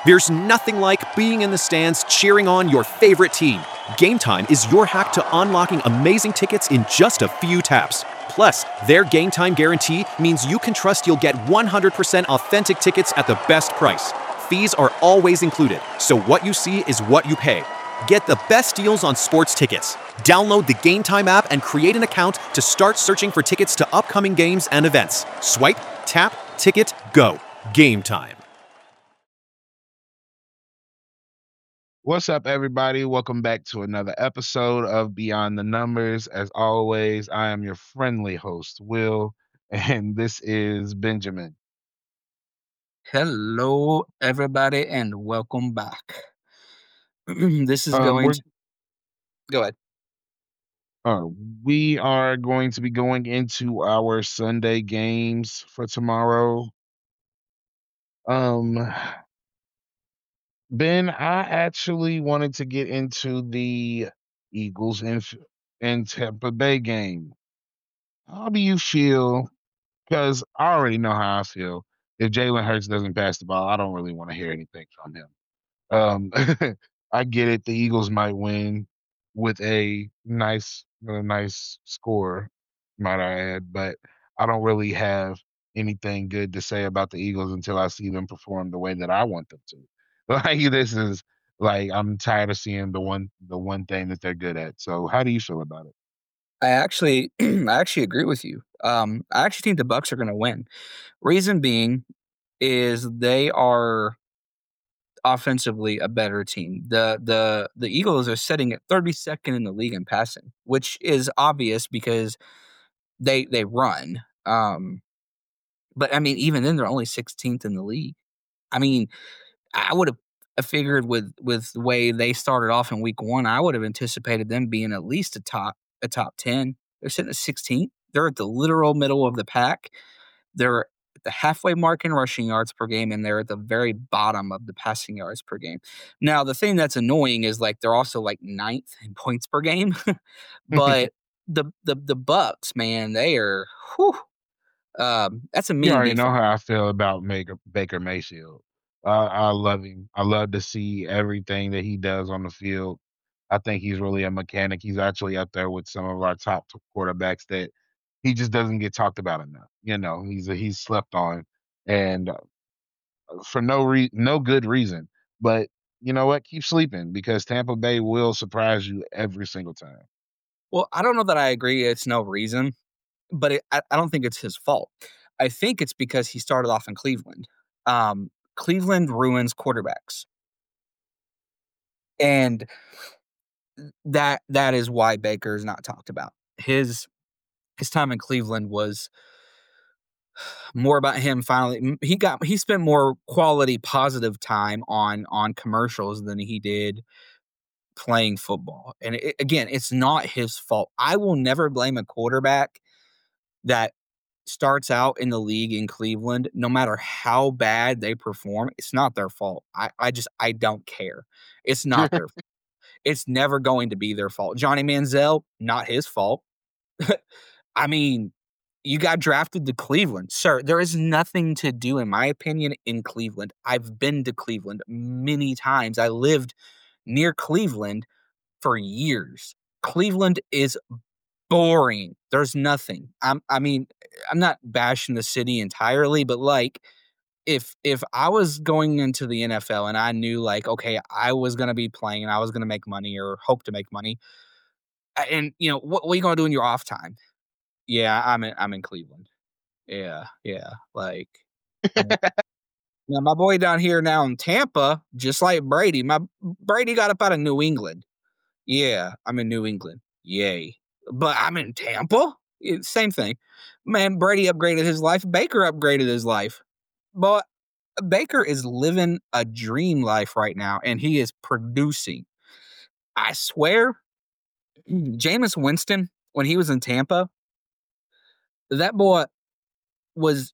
There's nothing like being in the stands cheering on your favorite team. Game Time is your hack to unlocking amazing tickets in just a few taps. Plus, their Game Time guarantee means you can trust you'll get 100% authentic tickets at the best price. Fees are always included, so what you see is what you pay. Get the best deals on sports tickets. Download the Game Time app and create an account to start searching for tickets to upcoming games and events. Swipe, tap, ticket, go. Game Time. What's up, everybody? Welcome back to another episode of Beyond the Numbers. As always, I am your friendly host, Will, and this is Benjamin. Hello, everybody, and welcome back. This is Um, going we're to go ahead. we are going to be going into our Sunday games for tomorrow. Um, Ben, I actually wanted to get into the Eagles and Tampa Bay game. How do you feel? Because I already know how I feel. If Jalen Hurts doesn't pass the ball, I don't really want to hear anything from him. Um, I get it. The Eagles might win with a nice score, might I add, but I don't really have anything good to say about the Eagles until I see them perform the way that I want them to. Like this is like I'm tired of seeing the one thing that they're good at. So how do you feel about it? I actually agree with you. I actually think the Bucks are going to win. Reason being is they are offensively a better team. The Eagles are sitting at 32nd in the league in passing, which is obvious because they run. But I mean, even then, they're only 16th in the league. I mean, I would have figured with the way they started off in week one, I would have anticipated them being at least a top 10. They're sitting at 16th. They're at the literal middle of the pack. They're at the halfway mark in rushing yards per game, and they're at the very bottom of the passing yards per game. Now, the thing that's annoying is like they're also like ninth in points per game. But the Bucks, man, they are whew, that's a You mini already know defense. how I feel about Baker Mayfield. I love him. I love to see everything that he does on the field. I think he's really a mechanic. He's actually up there with some of our top quarterbacks that he just doesn't get talked about enough. He's slept on, and for no good reason. But you know what? Keep sleeping because Tampa Bay will surprise you every single time. Well, I don't know that I agree. It's no reason, but I don't think it's his fault. I think it's because he started off in Cleveland. Cleveland ruins quarterbacks, and that is why Baker is not talked about. His time in Cleveland was more about him finally. He spent more quality, positive time on commercials than he did playing football. And again, it's not his fault. I will never blame a quarterback that starts out in the league in Cleveland, no matter how bad they perform, it's not their fault. I don't care. It's not their fault. It's never going to be their fault. Johnny Manziel, not his fault. I mean, you got drafted to Cleveland. Sir, there is nothing to do, in my opinion, in Cleveland. I've been to Cleveland many times. I lived near Cleveland for years. Cleveland is boring. There's nothing. I mean, I'm not bashing the city entirely, but like if I was going into the NFL and I knew like, okay, I was gonna be playing and I was gonna make money or hope to make money, and what are you gonna do in your off time? Yeah, I'm in Cleveland. Yeah. Like, now my boy down here now in Tampa, just like Brady. My Brady got up out of New England. Yeah, I'm in New England. Yay. But I'm in Tampa? Same thing. Man, Brady upgraded his life. Baker upgraded his life. But Baker is living a dream life right now, and he is producing. I swear, Jameis Winston, when he was in Tampa, that boy was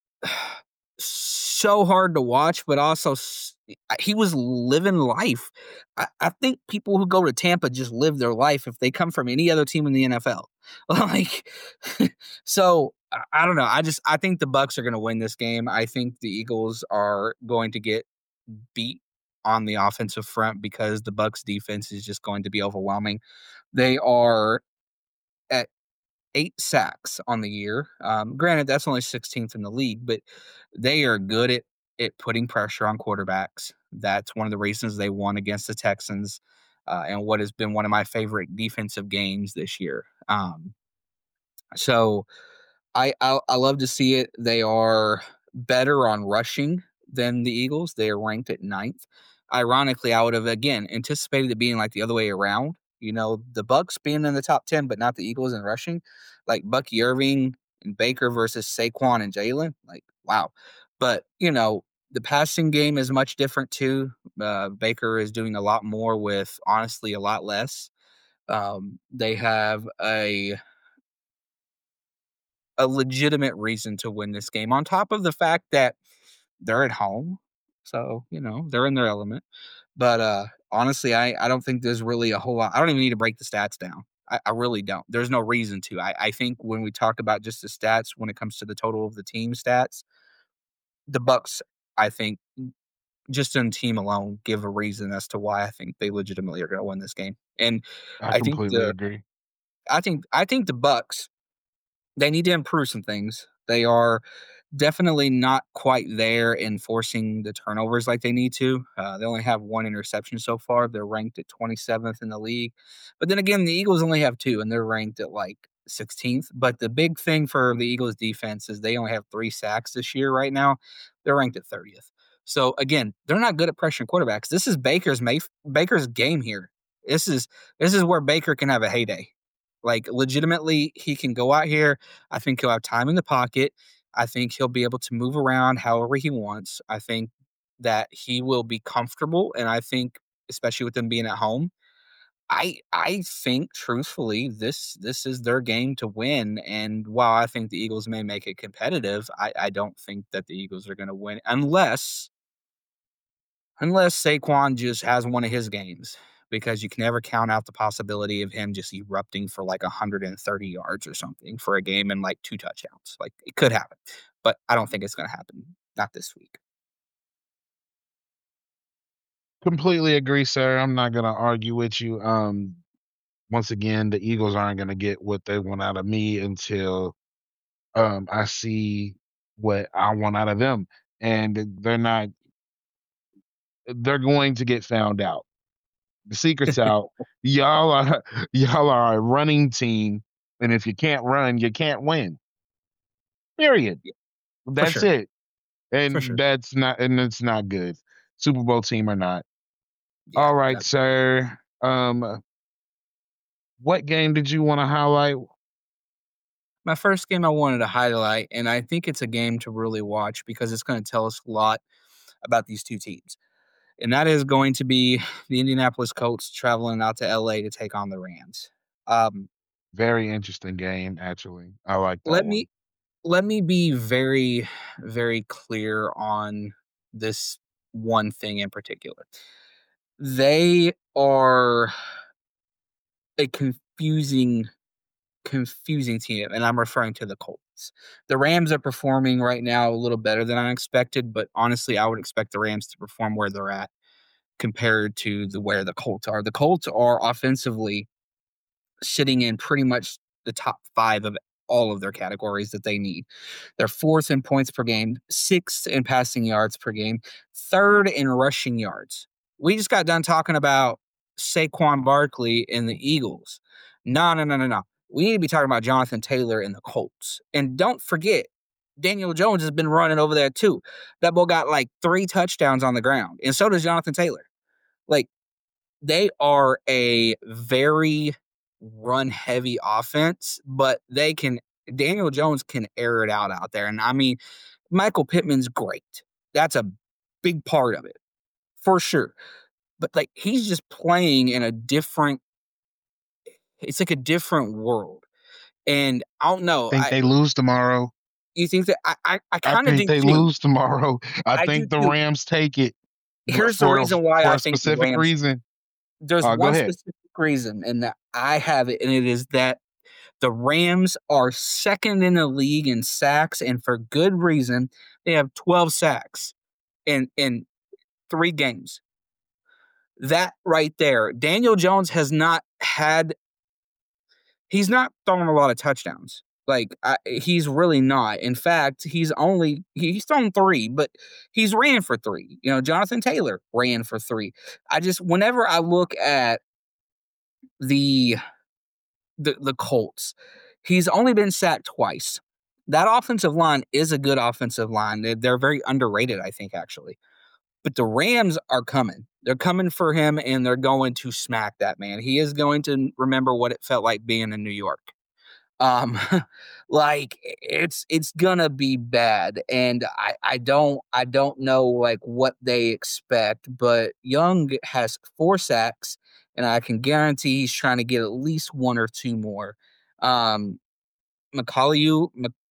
so hard to watch, but also he was living life. I think people who go to Tampa just live their life if they come from any other team in the NFL. Like, so I don't know. I think the Bucks are going to win this game. I think the Eagles are going to get beat on the offensive front because the Bucks defense is just going to be overwhelming. They are at 8 sacks on the year. Granted, that's only 16th in the league, but they are good at putting pressure on quarterbacks. That's one of the reasons they won against the Texans, and what has been one of my favorite defensive games this year. So I love to see it. They are better on rushing than the Eagles. They are ranked at 9th. Ironically, I would have again anticipated it being like the other way around. The Bucks being in the top 10, but not the Eagles in rushing. Like Bucky Irving and Baker versus Saquon and Jalen. Like, wow. But, the passing game is much different too. Baker is doing a lot more with honestly a lot less. They have a legitimate reason to win this game on top of the fact that they're at home. So, they're in their element. But honestly, I don't think there's really a whole lot. I don't even need to break the stats down. I really don't. There's no reason to. I think when we talk about just the stats, when it comes to the total of the team stats, the Bucks, I think, just in team alone, give a reason as to why I think they legitimately are going to win this game. And I I think completely agree. I think the Bucks, they need to improve some things. They are definitely not quite there in forcing the turnovers like they need to. They only have 1 interception so far. They're ranked at 27th in the league. But then again, the Eagles only have 2, and they're ranked at like 16th. But the big thing for the Eagles defense is they only have 3 sacks this year right now. They're ranked at 30th. So again, they're not good at pressuring quarterbacks. This is Baker's game here. This is where Baker can have a heyday. Like legitimately, he can go out here. I think he'll have time in the pocket. I think he'll be able to move around however he wants. I think that he will be comfortable, and I think, especially with them being at home, I think truthfully this is their game to win. And while I think the Eagles may make it competitive, I don't think that the Eagles are going to win unless Saquon just has one of his games, because you can never count out the possibility of him just erupting for like 130 yards or something for a game and like 2 touchdowns. Like it could happen, but I don't think it's going to happen. Not this week. Completely agree, sir. I'm not gonna argue with you. Once again, the Eagles aren't gonna get what they want out of me until I see what I want out of them. And they're going to get found out. The secret's out. Y'all are y'all are a running team, and if you can't run, you can't win. Period. Yeah, for That's sure. it. For And sure. it's not good. Super Bowl team or not. Yeah. All right, sir. What game did you want to highlight? My first game I wanted to highlight, and I think it's a game to really watch because it's going to tell us a lot about these two teams. And that is going to be the Indianapolis Colts traveling out to LA to take on the Rams. Um, Very interesting game, actually. I like that let one. me let me be very, very clear on this one thing in particular. They are a confusing team, and I'm referring to the Colts. The Rams are performing right now a little better than I expected, but honestly, I would expect the Rams to perform where they're at compared to where the Colts are. The Colts are offensively sitting in pretty much the top 5 of all of their categories that they need. They're 4th in points per game, 6th in passing yards per game, 3rd in rushing yards. We just got done talking about Saquon Barkley and the Eagles. No. We need to be talking about Jonathan Taylor and the Colts. And don't forget, Daniel Jones has been running over there too. That boy got like 3 touchdowns on the ground, and so does Jonathan Taylor. Like, they are a very run heavy offense, but Daniel Jones can air it out there. And I mean, Michael Pittman's great. That's a big part of it for sure. But like, he's just playing in it's like a different world. And I don't know. Think they lose tomorrow. You think that I I kind of think do they too. lose tomorrow. I I do think the too. Rams take it, but Here's the reason why for I a think the specific Rams. reason. There's Go one ahead. specific reason, and that I have it, and it is that the Rams are 2nd in the league in sacks, and for good reason. They have 12 sacks. And 3 games. That right there, Daniel Jones has not had – he's not throwing a lot of touchdowns. Like, he's really not. In fact, he's thrown 3, but he's ran for 3. You know, Jonathan Taylor ran for 3. Whenever I look at the Colts, he's only been sacked twice. That offensive line is a good offensive line. They're very underrated, I think, actually. But the Rams are coming. They're coming for him, and they're going to smack that man. He is going to remember what it felt like being in New York. Like, it's gonna be bad, and I don't know, like, what they expect, but Young has 4 sacks, and I can guarantee he's trying to get at least 1 or 2 more. McCallum,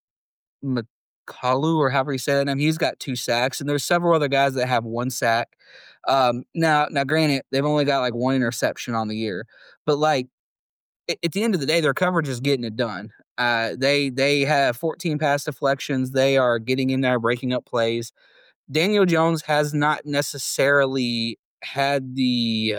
or however you say that name, he's got 2 sacks, and there's several other guys that have 1 sack. Now, granted, they've only got like 1 interception on the year, but like at the end of the day, their coverage is getting it done. They have 14 pass deflections. They are getting in there, breaking up plays. Daniel Jones has not necessarily had the,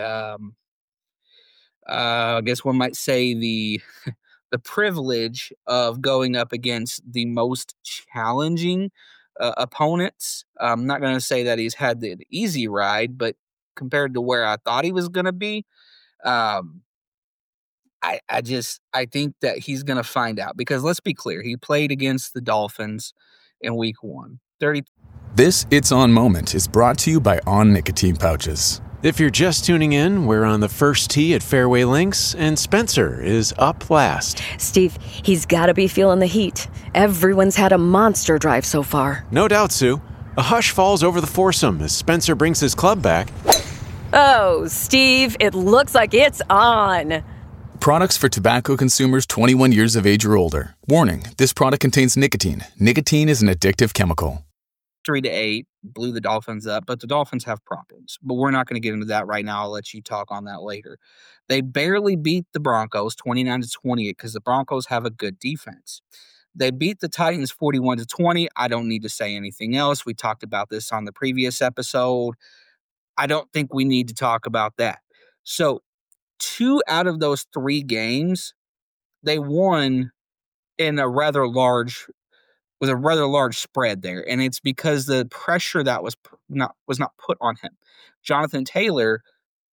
I guess one might say the privilege of going up against the most challenging opponents. I'm not going to say that he's had the easy ride, but compared to where I thought he was going to be, I think that he's going to find out, because let's be clear, he played against the Dolphins in week 1. This It's On moment is brought to you by On Nicotine Pouches. If you're just tuning in, we're on the first tee at Fairway Links, and Spencer is up last. Steve, he's got to be feeling the heat. Everyone's had a monster drive so far. No doubt, Sue. A hush falls over the foursome as Spencer brings his club back. Oh, Steve, it looks like it's on. Products for tobacco consumers 21 years of age or older. Warning, this product contains nicotine. Nicotine is an addictive chemical. 3-8, blew the Dolphins up, but the Dolphins have problems. But we're not going to get into that right now. I'll let you talk on that later. They barely beat the Broncos 29-28 because the Broncos have a good defense. They beat the Titans 41-20. I don't need to say anything else. We talked about this on the previous episode. I don't think we need to talk about that. So 2 out of those 3 games, they won in a rather large spread there, and it's because the pressure that was not put on him. Jonathan Taylor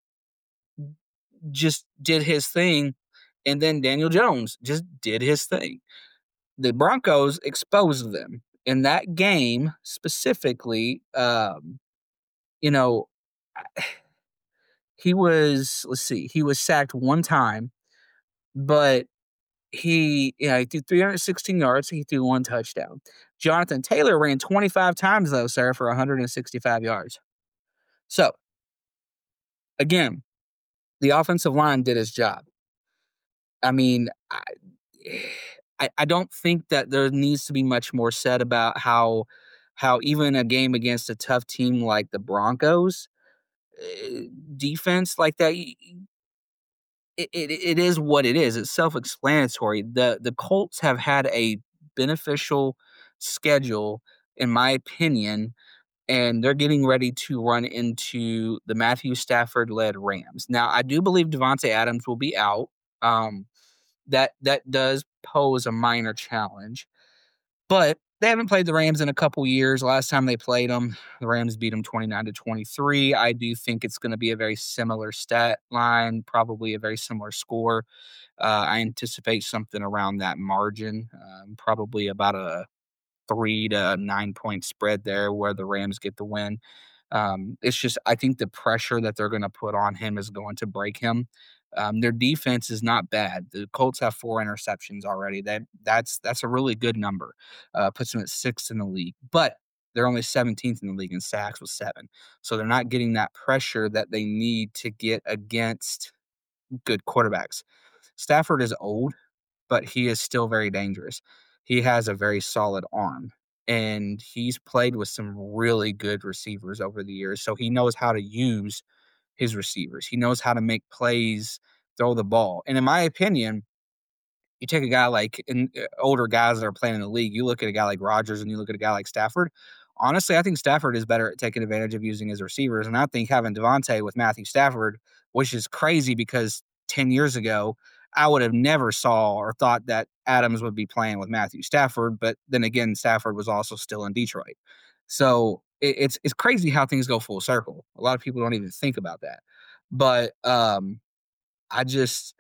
just did his thing, and then Daniel Jones just did his thing. The Broncos exposed them in that game specifically. He was sacked 1 time, but he threw 316 yards. He threw 1 touchdown. Jonathan Taylor ran 25 times, though, sir, for 165 yards. So, again, the offensive line did his job. I mean, I don't think that there needs to be much more said about how even a game against a tough team like the Broncos, defense like that, it is what it is. It's self-explanatory. The Colts have had a beneficial schedule, in my opinion, and they're getting ready to run into the Matthew Stafford-led Rams. Now, I do believe Devontae Adams will be out. That does pose a minor challenge, but they haven't played the Rams in a couple years. Last time they played them, the Rams beat them 29-23. I do think it's going to be a very similar stat line, probably a very similar score. I anticipate something around that margin, probably about a 3 to 9 point spread there where the Rams get the win. It's just, I think the pressure that they're going to put on him is going to break him. Their defense is not bad. The Colts have 4 interceptions already. That's a really good number. Puts them at 6th in the league, but they're only 17th in the league in sacks with 7. So they're not getting that pressure that they need to get against good quarterbacks. Stafford is old, but he is still very dangerous. He has a very solid arm, and he's played with some really good receivers over the years. So he knows how to use his receivers. He knows how to make plays, throw the ball. And in my opinion, you take a guy like older guys that are playing in the league, you look at a guy like Rodgers and you look at a guy like Stafford, honestly, I think Stafford is better at taking advantage of using his receivers. And I think having Devontae with Matthew Stafford, which is crazy because 10 years ago, I would have never saw or thought that Adams would be playing with Matthew Stafford. But then again, Stafford was also still in Detroit. So it's crazy how things go full circle. A lot of people don't even think about that. But I just,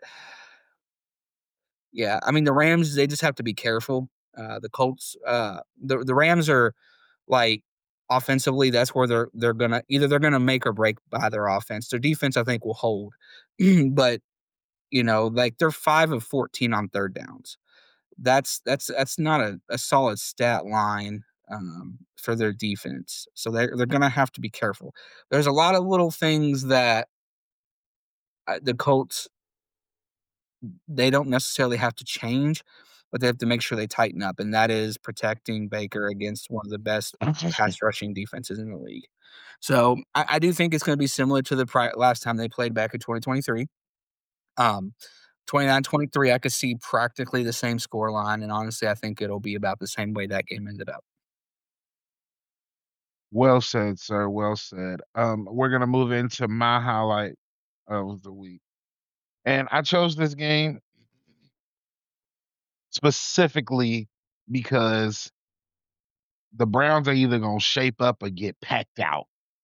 yeah, I mean, the Rams, they just have to be careful. The Colts, the Rams are like offensively, that's where they're gonna make or break by their offense. Their defense, I think, will hold, but like they're 5 of 14 on third downs. That's not a solid stat line for their defense. So they're gonna have to be careful. There's a lot of little things that the Colts, they don't necessarily have to change, but they have to make sure they tighten up, and that is protecting Baker against one of the best pass rushing defenses in the league. So I do think it's going to be similar to the last time they played back in 2023. 29-23, I could see practically the same score line, and honestly, I think it'll be about the same way that game ended up. Well said, sir. Well said. We're gonna move into my highlight of the week, and I chose this game specifically because the Browns are either gonna shape up or get packed out,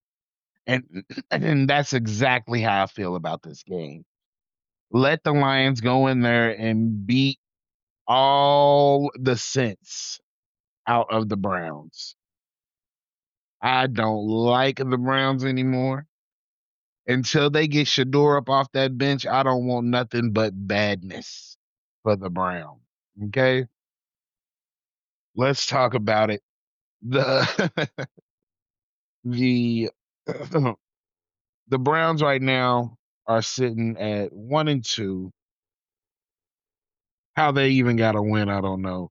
and that's exactly how I feel about this game. Let the Lions go in there and beat all the sense out of the Browns. I don't like the Browns anymore. Until they get Shador up off that bench, I don't want nothing but badness for the Browns. Okay? Let's talk about it. The the the Browns right now are sitting at 1-2. How they even got a win, I don't know.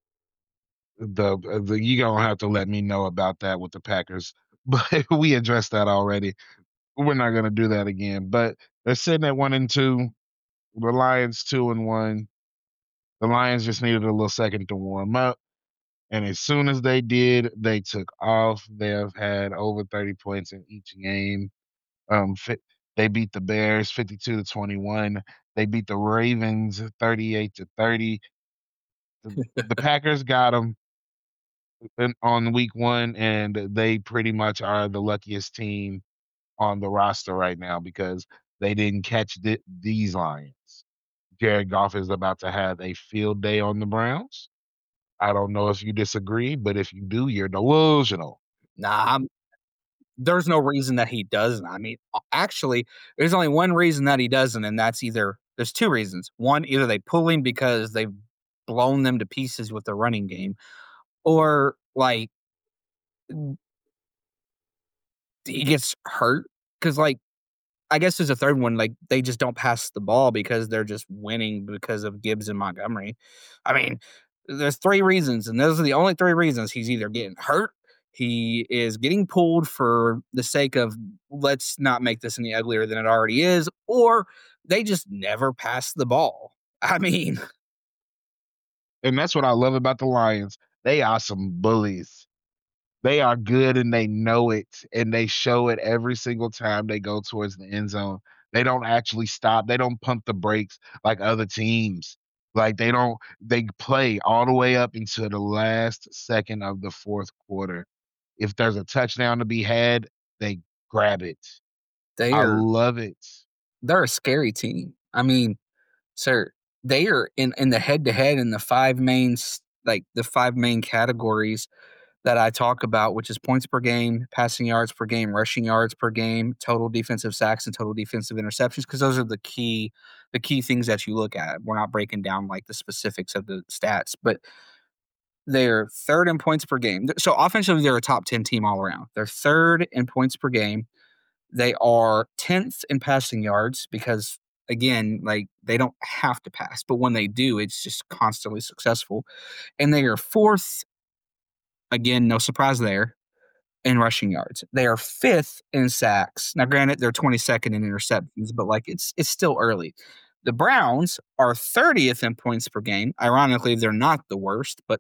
The you gonna have to let me know about that with the Packers, but we addressed that already. We're not gonna do that again. But they're sitting at 1-2. The Lions 2-1. The Lions just needed a little second to warm up, and as soon as they did, they took off. They have had over 30 points in each game. They beat the Bears 52-21. They beat the Ravens 38-30. The Packers got them on week 1, and they pretty much are the luckiest team on the roster right now because they didn't catch these Lions. Jared Goff is about to have a field day on the Browns. I don't know if you disagree, but if you do, you're delusional. Nah, there's no reason that he doesn't. I mean, actually, there's only one reason that he doesn't, and that's there's two reasons. One, either they pull him because they've blown them to pieces with the running game, or like he gets hurt because I guess there's a third one. Like they just don't pass the ball because they're just winning because of Gibbs and Montgomery. I mean, there's 3 reasons, and those are the only 3 reasons. He's either getting hurt, he is getting pulled for the sake of let's not make this any uglier than it already is, or they just never pass the ball. I mean, and that's what I love about the Lions. They are some bullies. They are good and they know it, and they show it every single time they go towards the end zone. They don't actually stop. They don't pump the brakes like other teams. Like they play all the way up into the last second of the fourth quarter. If there's a touchdown to be had, they grab it. I love it. They're a scary team. I mean, sir, they are in the head-to-head in the 5 main categories that I talk about, which is points per game, passing yards per game, rushing yards per game, total defensive sacks, and total defensive interceptions, because those are the key things that you look at. We're not breaking down like the specifics of the stats, but they're 3rd in points per game. So offensively, they're a top 10 team all around. They're 3rd in points per game. They are 10th in passing yards because, again, like they don't have to pass, but when they do, it's just constantly successful. And they are 4th, again, no surprise there, in rushing yards. They are 5th in sacks. Now, granted, they're 22nd in interceptions, but like it's still early. The Browns are 30th in points per game. Ironically, they're not the worst, but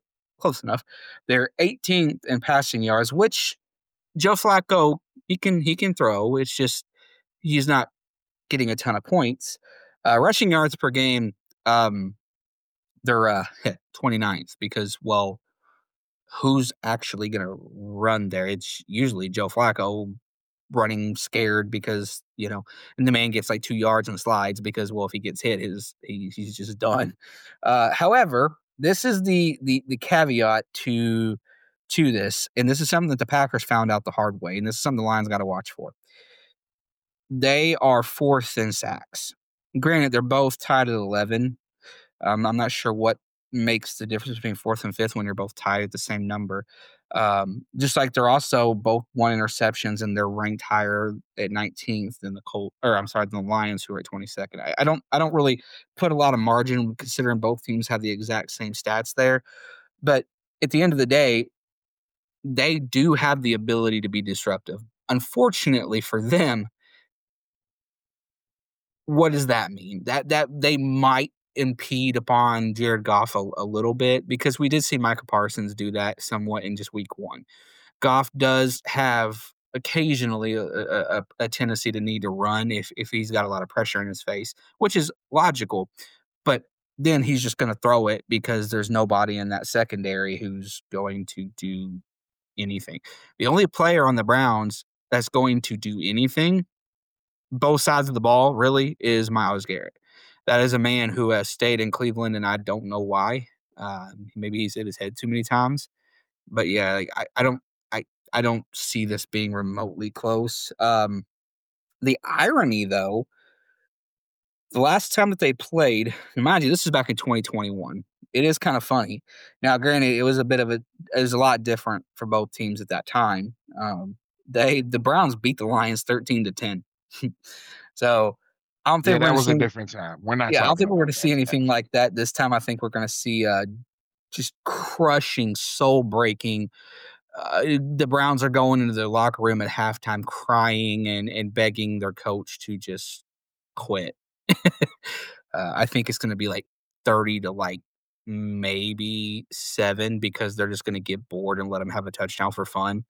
close enough. They're 18th in passing yards, which Joe Flacco, he can throw. It's just he's not getting a ton of points. Rushing yards per game, they're 29th because, well, who's actually going to run there? It's usually Joe Flacco running scared because, and the man gets like 2 yards and slides because, well, if he gets hit, he's just done. However, this is the caveat to this, and this is something that the Packers found out the hard way, and this is something the Lions got to watch for. They are 4th in sacks. Granted, they're both tied at 11. I'm not sure what makes the difference between 4th and 5th when you're both tied at the same number. Just like they're also both 1 interceptions and they're ranked higher at 19th than the Lions, who are at 22nd. I don't really put a lot of margin considering both teams have the exact same stats there. But at the end of the day, they do have the ability to be disruptive. Unfortunately for them, what does that mean? That they might impede upon Jared Goff a little bit, because we did see Micah Parsons do that somewhat in just week 1. Goff does have occasionally a tendency to need to run if he's got a lot of pressure in his face, which is logical. But then he's just going to throw it because there's nobody in that secondary who's going to do anything. The only player on the Browns that's going to do anything, both sides of the ball, really, is Myles Garrett. That is a man who has stayed in Cleveland, and I don't know why. Maybe he's hit his head too many times. But yeah, I don't see this being remotely close. The irony, though, the last time that they played, mind you, this is back in 2021. It is kind of funny. Now, granted, it was a lot different for both teams at that time. The Browns beat the Lions 13-10. So I don't think that was a different time. We're not. Yeah, I don't think we're going to see anything like that this time. I think we're going to see just crushing, soul-breaking. The Browns are going into their locker room at halftime crying and begging their coach to just quit. I think it's going to be like 30 to like maybe 7 because they're just going to get bored and let them have a touchdown for fun.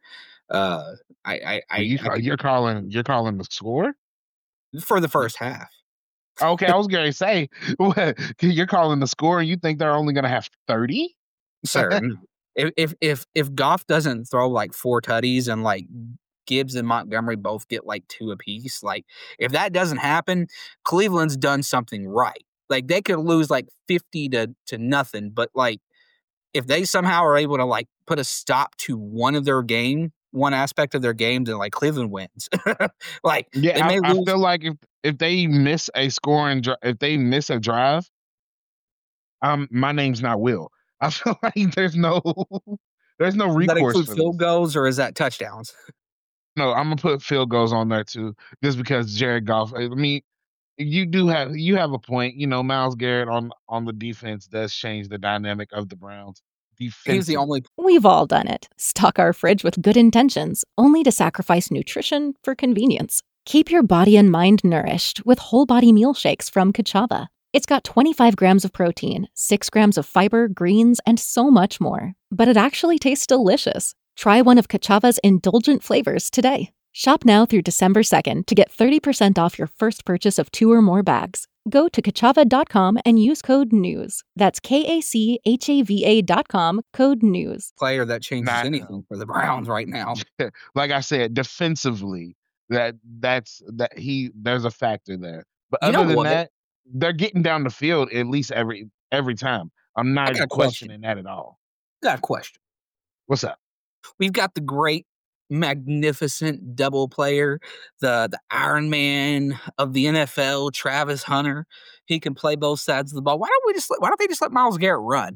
You're calling the score for the first half. Okay, I was going to say, you're calling the score and you think they're only going to have 30? Sir, if Goff doesn't throw like 4 tutties and like Gibbs and Montgomery both get like 2 apiece, like if that doesn't happen, Cleveland's done something right. Like they could lose like 50 to nothing, but like if they somehow are able to like put a stop to one aspect of their game, then like Cleveland wins. Like yeah, I feel like if they miss a if they miss a drive, my name's not Will. I feel like there's no recourse. Does that include field goals or is that touchdowns? No, I'm gonna put field goals on there too, just because Jared Goff. I mean, you have a point. Myles Garrett on the defense does change the dynamic of the Browns. He's the only. We've all done it. Stock our fridge with good intentions, only to sacrifice nutrition for convenience. Keep your body and mind nourished with whole body meal shakes from Kachava. It's got 25 grams of protein, 6 grams of fiber, greens, and so much more. But it actually tastes delicious. Try one of Kachava's indulgent flavors today. Shop now through December 2nd to get 30% off your first purchase of 2 or more bags. Go to Kachava.com and use code NEWS. That's KACHAVA.com, code NEWS. Player that changes anything for the Browns right now. Like I said, defensively, there's a factor there. But other than that, they're getting down the field at least every time. I'm not questioning that at all. Got a question. What's up? We've got the great, magnificent double player, the Iron Man of the NFL, Travis Hunter. He can play both sides of the ball. Why don't they just let Myles Garrett run?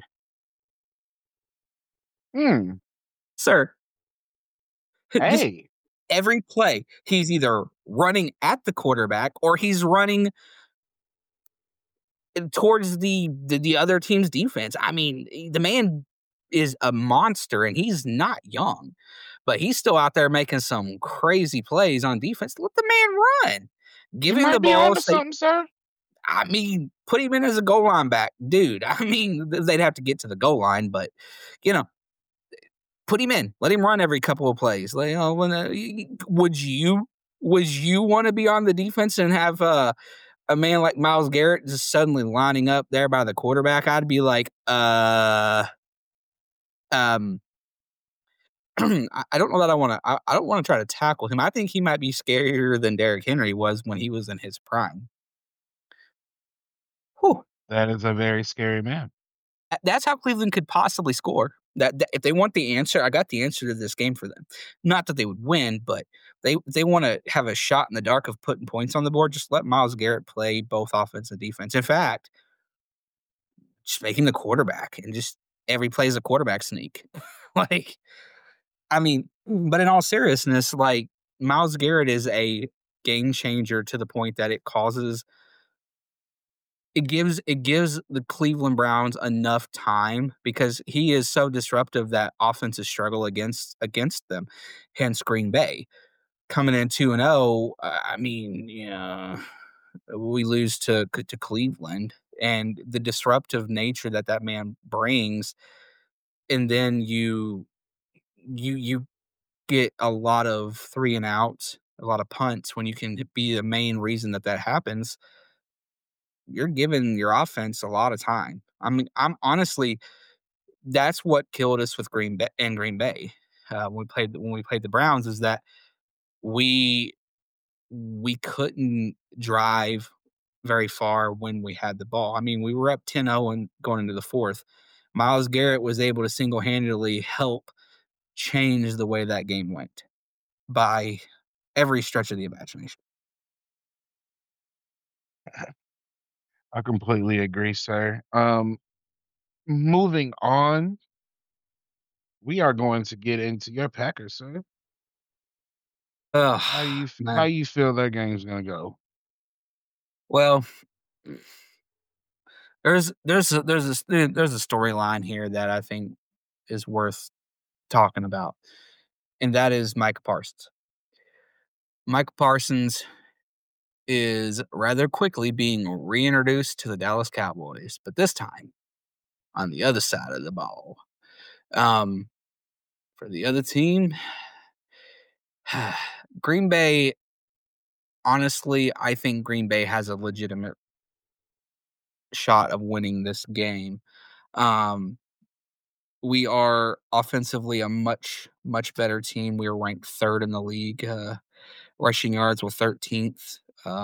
Sir. Hey. Every play, he's either running at the quarterback or he's running towards the other team's defense. I mean, the man is a monster and he's not young, but he's still out there making some crazy plays on defense. Let the man run. Give him the ball. Something, sir. I mean, put him in as a goal line back, dude. I mean, they'd have to get to the goal line, but put him in. Let him run every couple of plays. Like, would you want to be on the defense and have a man like Myles Garrett just suddenly lining up there by the quarterback? I'd be like, I don't know that I want to. I don't want to try to tackle him. I think he might be scarier than Derrick Henry was when he was in his prime. Whew. That is a very scary man. That's how Cleveland could possibly score. That if they want the answer, I got the answer to this game for them. Not that they would win, but they want to have a shot in the dark of putting points on the board. Just let Myles Garrett play both offense and defense. In fact, just make him the quarterback and just every play is a quarterback sneak. Like, I mean, but in all seriousness, like Myles Garrett is a game changer to the point that it gives the Cleveland Browns enough time because he is so disruptive that offenses struggle against them. Hence Green Bay coming in 2-0. I mean, we lose to Cleveland and the disruptive nature that man brings, and then you get a lot of 3 and outs, a lot of punts when you can be the main reason that happens. You're giving your offense a lot of time. I mean, I'm honestly, that's what killed us with Green Bay when we played the Browns, is that we couldn't drive very far when we had the ball. I mean, we were up 10-0 and going into the fourth. Myles Garrett was able to single-handedly help change the way that game went by every stretch of the imagination. I completely agree, sir. Moving on, we are going to get into your Packers, sir. How you feel their game's gonna go? Well, there's a storyline here that I think is worth talking about, and that is Micah Parsons. Micah Parsons is rather quickly being reintroduced to the Dallas Cowboys, but this time on the other side of the ball. For the other team, Green Bay, honestly, I think Green Bay has a legitimate shot of winning this game. We are offensively a much, much better team. We are ranked 3rd in the league. Rushing yards were 13th.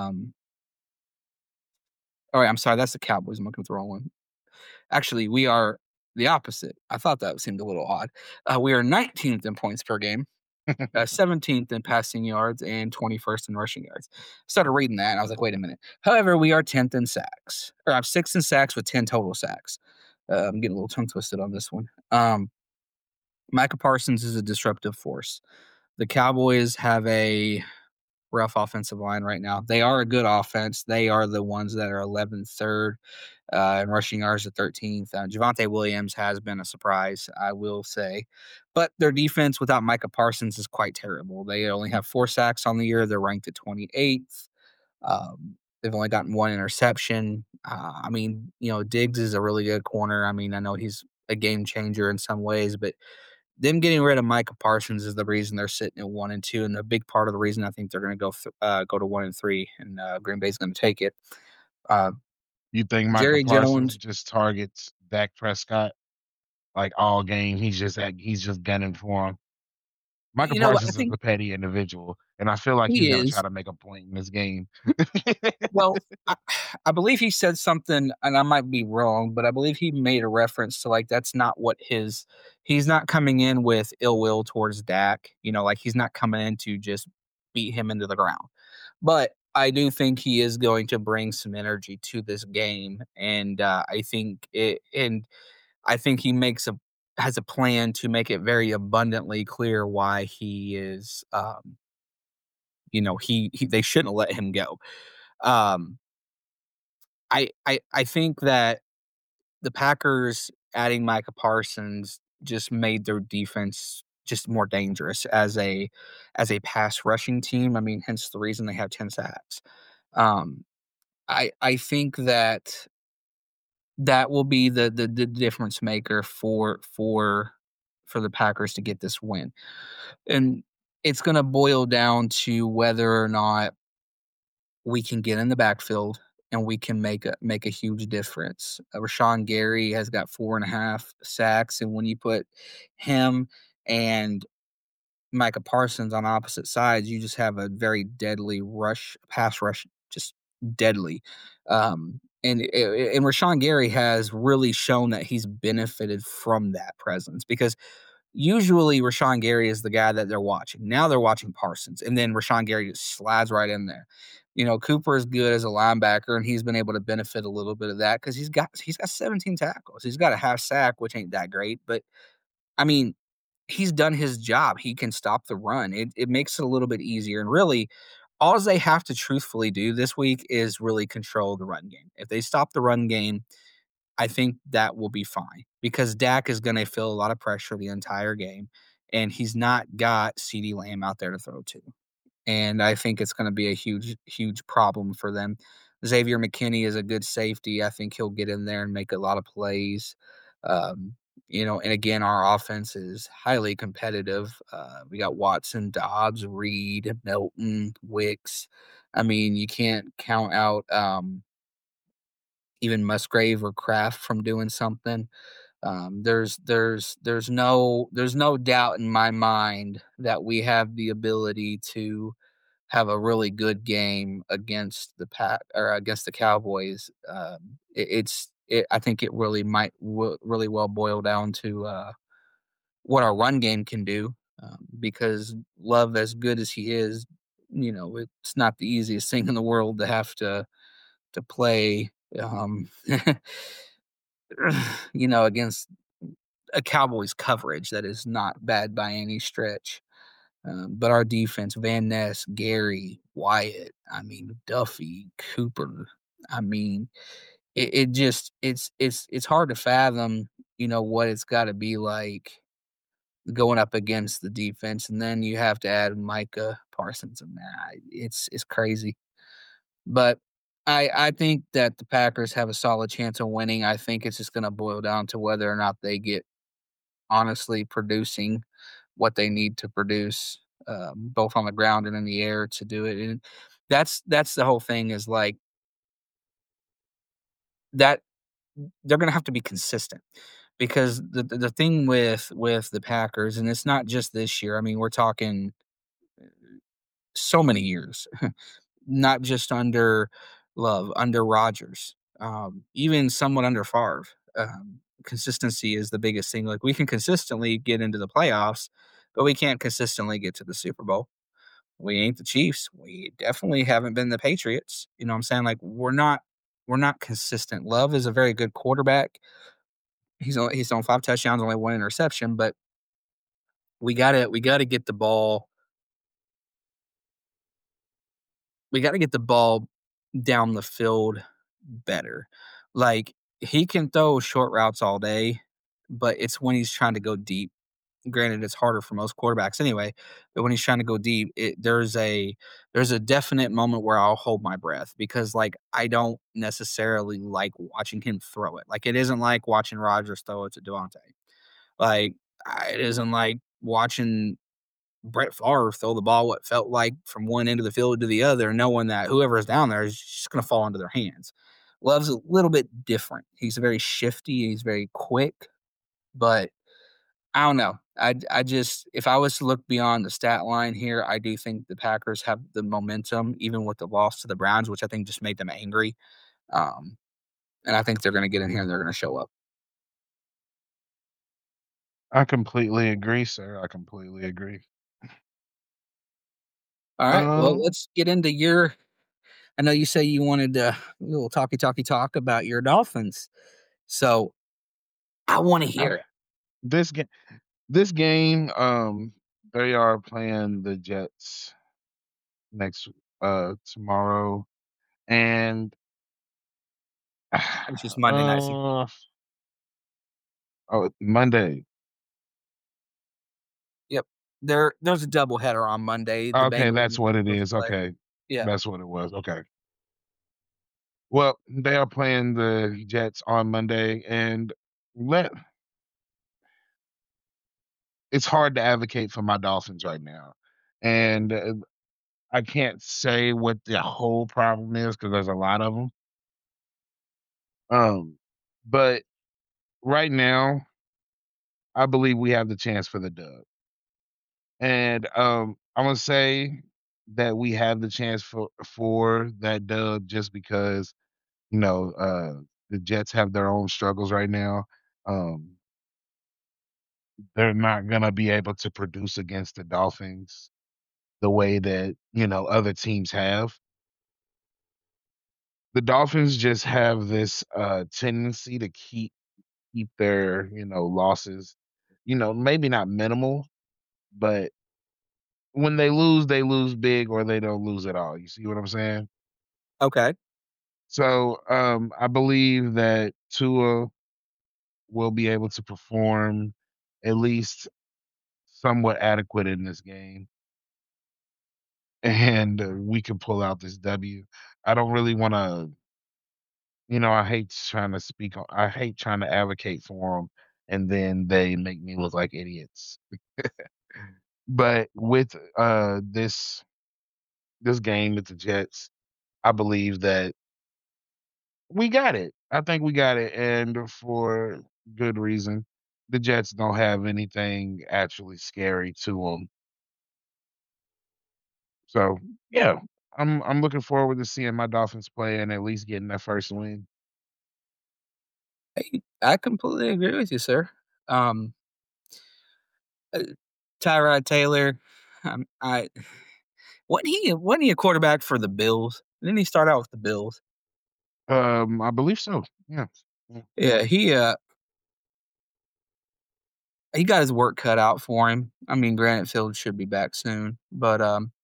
Oh, I'm sorry, that's the Cowboys. I'm looking at the wrong one. Actually, we are the opposite. I thought that seemed a little odd. We are 19th in points per game, 17th in passing yards, and 21st in rushing yards. Started reading that, and I was like, wait a minute. However, we are 10th in sacks. Or I'm 6th in sacks with 10 total sacks. I'm getting a little tongue twisted on this one. Micah Parsons is a disruptive force. The Cowboys have a rough offensive line right now. They are a good offense. They are the ones that are 11th, 3rd, and rushing yards at 13th. Javonte Williams has been a surprise, I will say. But their defense without Micah Parsons is quite terrible. They only have 4 sacks on the year. They're ranked at 28th. They've only gotten 1 interception. I mean, Diggs is a really good corner. I mean, I know he's a game changer in some ways, but them getting rid of Micah Parsons is the reason they're sitting at 1-2, and a big part of the reason I think they're going to go to 1-3, and Green Bay's going to take it. You think Micah Jerry Parsons Jones just targets Dak Prescott like all game? He's just gunning for him. Micah Parsons is a petty individual, and I feel like he's going to try to make a point in this game. Well, I believe he said something, and I might be wrong, but I believe he made a reference to, like, that's not what he's not coming in with ill will towards Dak. Like, he's not coming in to just beat him into the ground. But I do think he is going to bring some energy to this game, and I think he has a plan to make it very abundantly clear why he is, they shouldn't have let him go. I think that the Packers adding Micah Parsons just made their defense just more dangerous as a pass rushing team. I mean, hence the reason they have 10 sacks. I think that will be the difference maker for the Packers to get this win. And it's going to boil down to whether or not we can get in the backfield and we can make a huge difference. Rashawn Gary has got 4.5 sacks, and when you put him and Micah Parsons on opposite sides, you just have a very deadly pass rush, just deadly. And Rashawn Gary has really shown that he's benefited from that presence, because usually Rashawn Gary is the guy that they're watching. Now they're watching Parsons, and then Rashawn Gary just slides right in there. Cooper is good as a linebacker, and he's been able to benefit a little bit of that because he's got 17 tackles. He's got a half sack, which ain't that great, but I mean, he's done his job. He can stop the run. It makes it a little bit easier. And really, all they have to truthfully do this week is really control the run game. If they stop the run game, I think that will be fine, because Dak is going to feel a lot of pressure the entire game, and he's not got CeeDee Lamb out there to throw to. And I think it's going to be a huge, huge problem for them. Xavier McKinney is a good safety. I think he'll get in there and make a lot of plays. And again, our offense is highly competitive. We got Watson, Dobbs, Reed, Melton, Wicks. I mean, you can't count out even Musgrave or Kraft from doing something. There's no doubt in my mind that we have the ability to have a really good game against the Cowboys. I think it really might really well boil down to what our run game can do, because Love, as good as he is, it's not the easiest thing in the world to have to play, against a Cowboys coverage that is not bad by any stretch. But our defense, Van Ness, Gary, Wyatt, Duffy, Cooper, it's hard to fathom, what it's got to be like going up against the defense, and then you have to add Micah Parsons, and it's crazy. But I think that the Packers have a solid chance of winning. I think it's just going to boil down to whether or not they get honestly producing what they need to produce, both on the ground and in the air to do it. And that's the whole thing, is like that they're going to have to be consistent, because the thing with the Packers, and it's not just this year. I mean, we're talking so many years, not just under Love, under Rodgers, even somewhat under Favre. Consistency is the biggest thing. Like, we can consistently get into the playoffs, but we can't consistently get to the Super Bowl. We ain't the Chiefs. We definitely haven't been the Patriots. You know what I'm saying? Like, we're not consistent. Love is a very good quarterback. He's on 5 touchdowns, only 1 interception, but we gotta get the ball. We got to get the ball down the field better. Like, he can throw short routes all day, but it's when he's trying to go deep. Granted, it's harder for most quarterbacks anyway, but when he's trying to go deep, there's a definite moment where I'll hold my breath, because like, I don't necessarily like watching him throw it. Like, it isn't like watching Rodgers throw it to Devontae. Like, it isn't like watching Brett Favre throw the ball what felt like from one end of the field to the other, knowing that whoever's down there is just going to fall into their hands. Love's a little bit different. He's very shifty. He's very quick, but I don't know. I just, if I was to look beyond the stat line here, I do think the Packers have the momentum, even with the loss to the Browns, which I think just made them angry. And I think they're going to get in here and they're going to show up. I completely agree, sir. I completely agree. All right. Well, let's get into your. I know you say you wanted a little talk about your Dolphins, so I want to hear it. This game, they are playing the Jets next tomorrow, and it's just Monday night. Monday. Yep, there's a doubleheader on Monday. Okay, that's what it is. Okay, yeah, that's what it was. Okay. Well, they are playing the Jets on Monday, and let it's hard to advocate for my Dolphins right now. And I can't say what the whole problem is because there's a lot of them. But right now, I believe we have the chance for the dub. And I'm gonna say that we have the chance for that dub just because the Jets have their own struggles right now. Um, they're not gonna be able to produce against the Dolphins the way that other teams have. The Dolphins just have this tendency to keep their losses, maybe not minimal, but when they lose big or they don't lose at all. You see what I'm saying? Okay. So I believe that Tua will be able to perform at least somewhat adequate in this game, and we can pull out this W. I don't really want to, I hate trying to I hate trying to advocate for them, and then they make me look like idiots. But with this game with the Jets, I believe that we got it. I think we got it, and for good reason. The Jets don't have anything actually scary to them. So, yeah, I'm looking forward to seeing my Dolphins play and at least getting their first win. I completely agree with you, sir. Um, uh, Tyrod Taylor, I wasn't he a quarterback for the Bills? Didn't he start out with the Bills? I believe so. Yeah. Yeah. Yeah, he got his work cut out for him. I mean, Granite Field should be back soon, but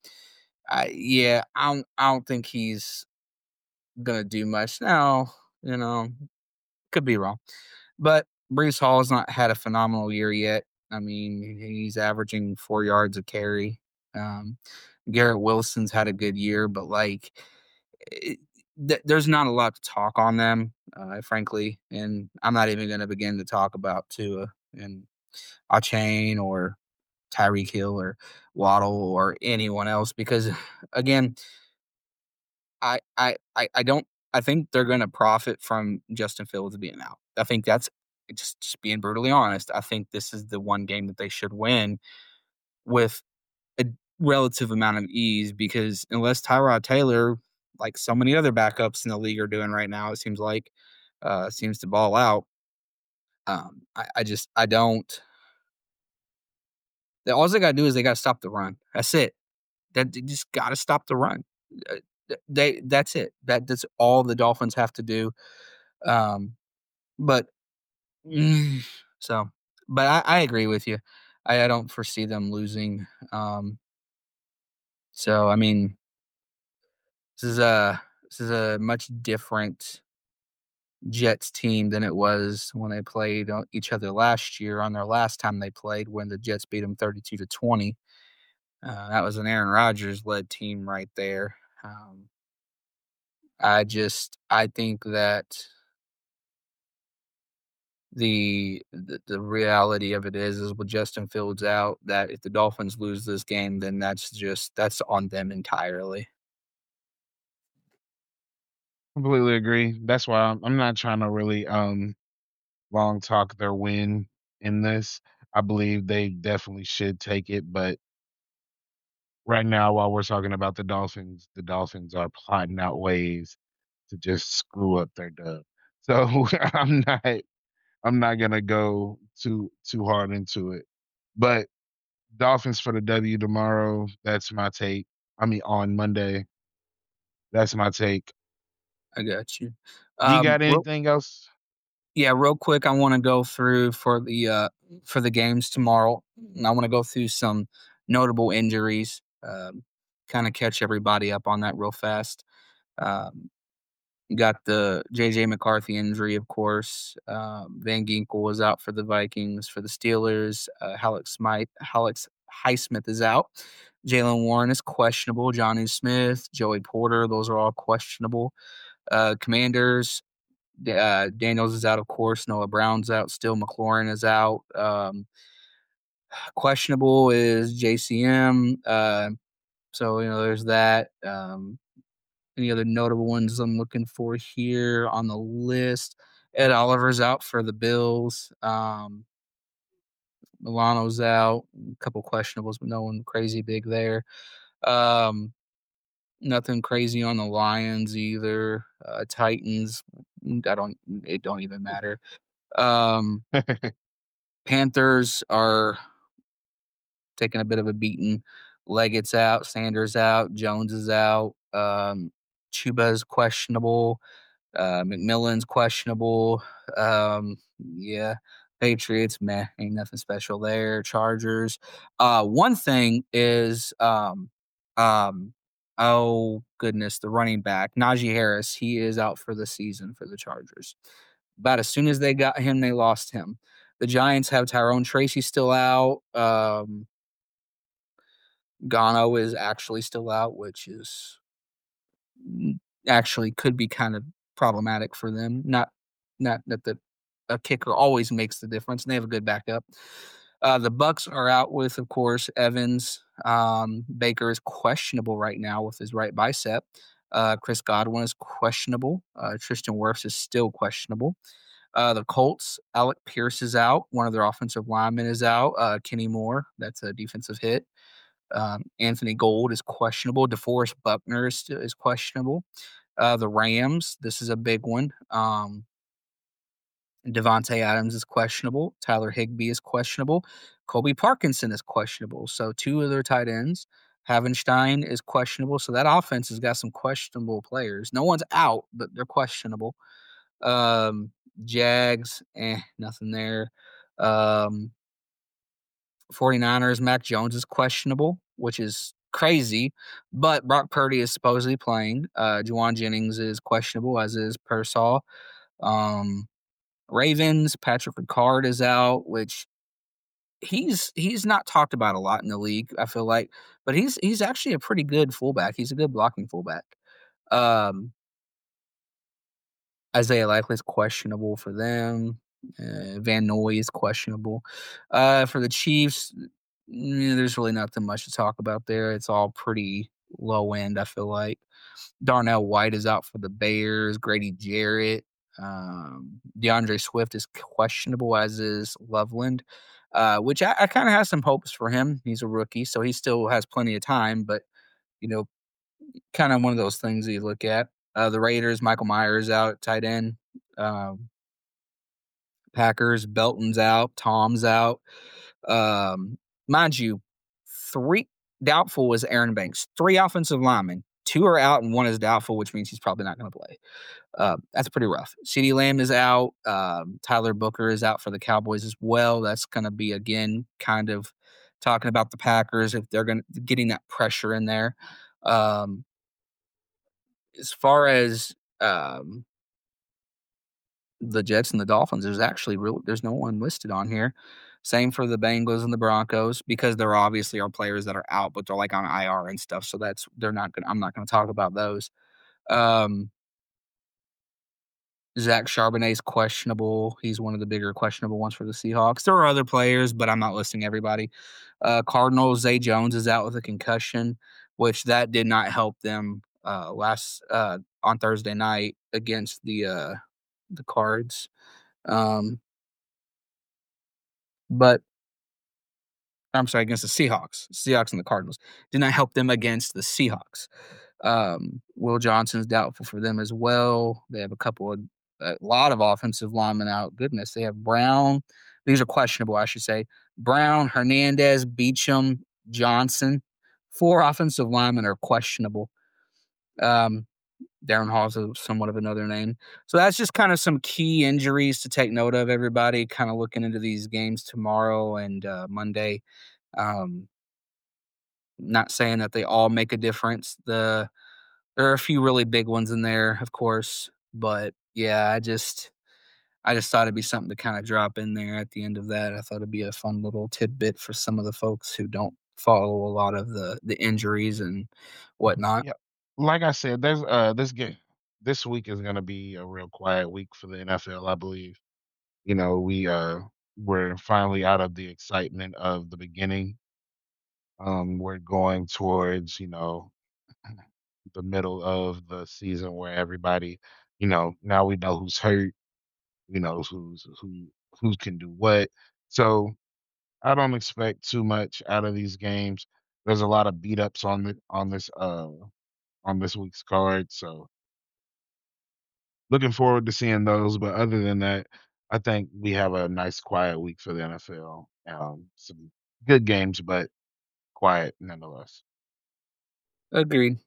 I don't think he's gonna do much now. You know, could be wrong, but Brees Hall has not had a phenomenal year yet. I mean, he's averaging 4 yards a carry. Um, Garrett Wilson's had a good year, but like, it, there's not a lot to talk on them, frankly. And I'm not even going to begin to talk about Tua and Achane or Tyreek Hill or Waddle or anyone else because, again, I don't. I think they're going to profit from Justin Fields being out. I think that's just being brutally honest. I think this is the one game that they should win with a relative amount of ease because unless Tyrod Taylor, like so many other backups in the league are doing right now, it seems like seems to ball out. I don't. All they got to do is they got to stop the run. That's it. That they just got to stop the run. That's it. That's all the Dolphins have to do. Um, but mm, so, but I agree with you. I don't foresee them losing. So I mean, this is a much different Jets team than it was when they played each other last year on their last time they played when the Jets beat them 32-20. That was an Aaron Rodgers led team right there. I think that the reality of it is with Justin Fields out, that if the Dolphins lose this game, then that's on them entirely. Completely agree. That's why I'm not trying to really long talk their win in this. I believe they definitely should take it, but right now, while we're talking about the Dolphins are plotting out ways to just screw up their dub. So I'm not gonna go too hard into it. But Dolphins for the W tomorrow. That's my take. I mean, on Monday. That's my take. I got you. You got Real, anything else? yeah, real quick, I want to go through for the games tomorrow. I want to go through some notable injuries, kind of catch everybody up on that real fast. Um, You got the J.J. McCarthy injury, of course. Van Ginkel was out for the Vikings. For the Steelers, Alex Highsmith is out. Jalen Warren is questionable. Johnny Smith, Joey Porter, those are all questionable. Commanders, Daniels is out, of course. Noah Brown's out still. McLaurin is out. Questionable is JCM. So, there's that. Any other notable ones I'm looking for here on the list? Ed Oliver's out for the Bills. Milano's out. A couple questionables, but no one crazy big there. Nothing crazy on the Lions either. Titans, it don't even matter. Panthers are taking a bit of a beating. Leggett's out, Sanders out, Jones is out. Chuba's questionable. McMillan's questionable. Yeah. Patriots, meh, ain't nothing special there. Chargers. One thing is, oh goodness, the running back, Najee Harris, he is out for the season for the Chargers. About as soon as they got him, they lost him. The Giants have Tyrone Tracy still out. Gano is actually still out, which is actually could be kind of problematic for them. Not that a kicker always makes the difference, and they have a good backup. The Bucks are out with, of course, Evans. Baker is questionable right now with his right bicep. Chris Godwin is questionable. Tristan Wirfs is still questionable. The Colts, Alec Pierce is out. One of their offensive linemen is out. Kenny Moore, that's a defensive hit. Anthony Gold is questionable. DeForest Buckner is questionable. The Rams, this is a big one. Devontae Adams is questionable. Tyler Higbee is questionable. Kobe Parkinson is questionable. So 2 of their tight ends. Havenstein is questionable. So that offense has got some questionable players. No one's out, but they're questionable. Jags, nothing there. 49ers, Mac Jones is questionable, which is crazy, but Brock Purdy is supposedly playing. Juwan Jennings is questionable, as is Pearsall. Ravens, Patrick Ricard is out, which he's not talked about a lot in the league, I feel like, but he's actually a pretty good fullback. He's a good blocking fullback. Isaiah Likely is questionable for them. Van Noy is questionable. For the Chiefs, there's really nothing much to talk about there. It's all pretty low end, I feel like. Darnell White is out for the Bears. Grady Jarrett. DeAndre Swift is questionable, as is Loveland, which I kind of have some hopes for him. He's a rookie, so he still has plenty of time, but, kind of one of those things that you look at. The Raiders, Michael Myers out, tight end. Packers, Belton's out, Tom's out. Mind you, 3 doubtful was Aaron Banks. 3 offensive linemen. 2 are out and 1 is doubtful, which means he's probably not going to play. That's pretty rough. CeeDee Lamb is out. Tyler Booker is out for the Cowboys as well. That's going to be, again, kind of talking about the Packers if they're getting that pressure in there. As far as the Jets and the Dolphins, there's no one listed on here. Same for the Bengals and the Broncos, because there obviously are players that are out, but they're like on IR and stuff. So I'm not going to talk about those. Zach Charbonnet's questionable. He's one of the bigger questionable ones for the Seahawks. There are other players, but I'm not listing everybody. Cardinals, Zay Jones is out with a concussion, which that did not help them on Thursday night against the Cards. But I'm sorry, against the Seahawks and the Cardinals. Did not help them against the Seahawks. Will Johnson's doubtful for them as well. They have a lot of offensive linemen out. Goodness, they have Brown. These are questionable, I should say. Brown, Hernandez, Beachum, Johnson. 4 offensive linemen are questionable. Darren Hall's somewhat of another name. So that's just kind of some key injuries to take note of, everybody, kind of looking into these games tomorrow and Monday. Not saying that they all make a difference. There are a few really big ones in there, of course. But, yeah, I just thought it'd be something to kind of drop in there at the end of that. I thought it'd be a fun little tidbit for some of the folks who don't follow a lot of the injuries and whatnot. Yeah. Like I said, there's this game. this week is going to be a real quiet week for the NFL, I believe. We're finally out of the excitement of the beginning. We're going towards, the middle of the season where everybody, now we know who's hurt, we know who can do what. So I don't expect too much out of these games. There's a lot of beat ups on this week's card, so looking forward to seeing those. But other than that, I think we have a nice quiet week for the NFL. Some good games, but quiet nonetheless. Agreed.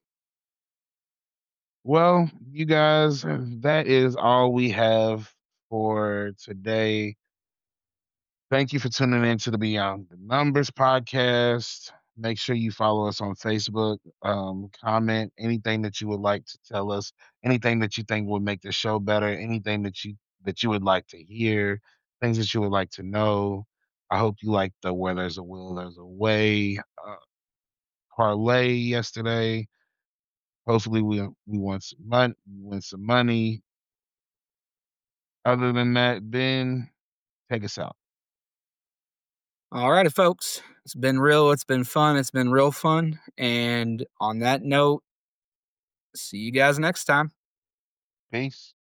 Well, you guys, that is all we have for today. Thank you for tuning in to the Beyond the Numbers podcast. Make sure you follow us on Facebook. Comment anything that you would like to tell us, anything that you think would make the show better, anything that you would like to hear, things that you would like to know. I hope you liked the Where There's a Will, There's a Way parlay yesterday. Hopefully we win some money. Other than that, Ben, take us out. All righty, folks. It's been real. It's been fun. It's been real fun. And on that note, see you guys next time. Peace.